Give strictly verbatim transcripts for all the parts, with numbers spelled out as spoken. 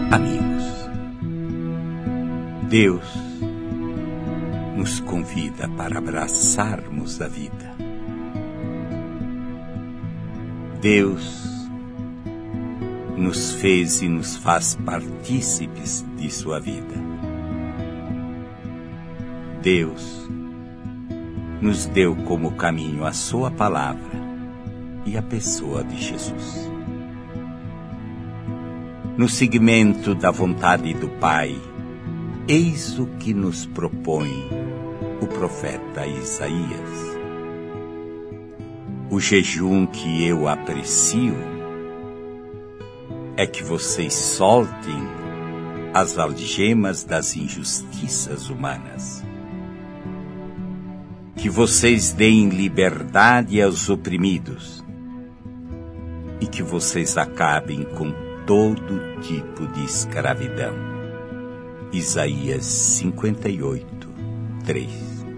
Amigos, Deus nos convida para abraçarmos a vida. Deus nos fez e nos faz partícipes de sua vida. Deus nos deu como caminho a sua palavra e a pessoa de Jesus. No seguimento da vontade do Pai, eis o que nos propõe o profeta Isaías. O jejum que eu aprecio é que vocês soltem as algemas das injustiças humanas, que vocês deem liberdade aos oprimidos e que vocês acabem com todo tipo de escravidão. Isaías cinquenta e oito, três.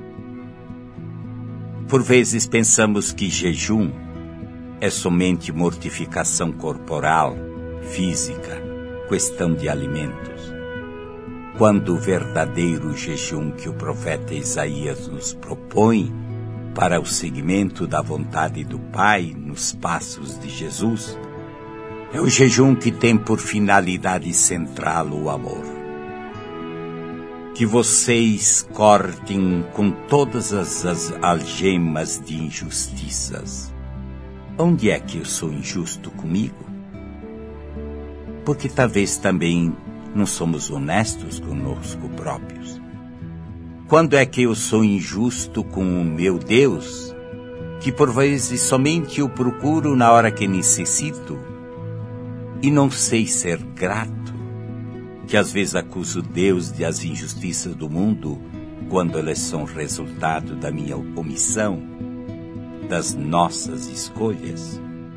Por vezes pensamos que jejum é somente mortificação corporal, física, questão de alimentos, quando o verdadeiro jejum que o profeta Isaías nos propõe para o seguimento da vontade do Pai nos passos de Jesus é o jejum que tem por finalidade central o amor. Que vocês cortem com todas as, as algemas de injustiças. Onde é que eu sou injusto comigo? Porque talvez também não somos honestos conosco próprios. Quando é que eu sou injusto com o meu Deus, que por vezes somente o procuro na hora que necessito, e não sei ser grato, que às vezes acuso Deus de as injustiças do mundo, quando elas são resultado da minha omissão, das nossas escolhas?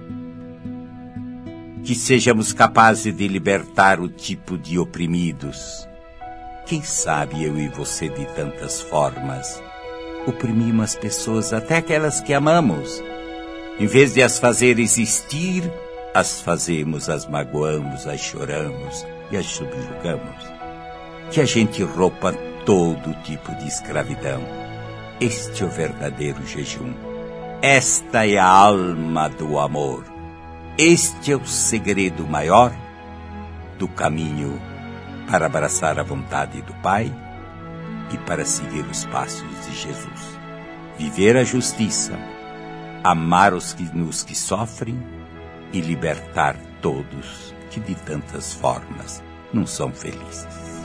Que sejamos capazes de libertar o tipo de oprimidos. Quem sabe eu e você de tantas formas oprimimos as pessoas, até aquelas que amamos. Em vez de as fazer existir, as fazemos, as magoamos, as choramos e as subjugamos. Que a gente rompa todo tipo de escravidão. Este é o verdadeiro jejum. Esta é a alma do amor. Este é o segredo maior do caminho para abraçar a vontade do Pai e para seguir os passos de Jesus. Viver a justiça, amar os que, nos que sofrem e libertar todos que de tantas formas não são felizes.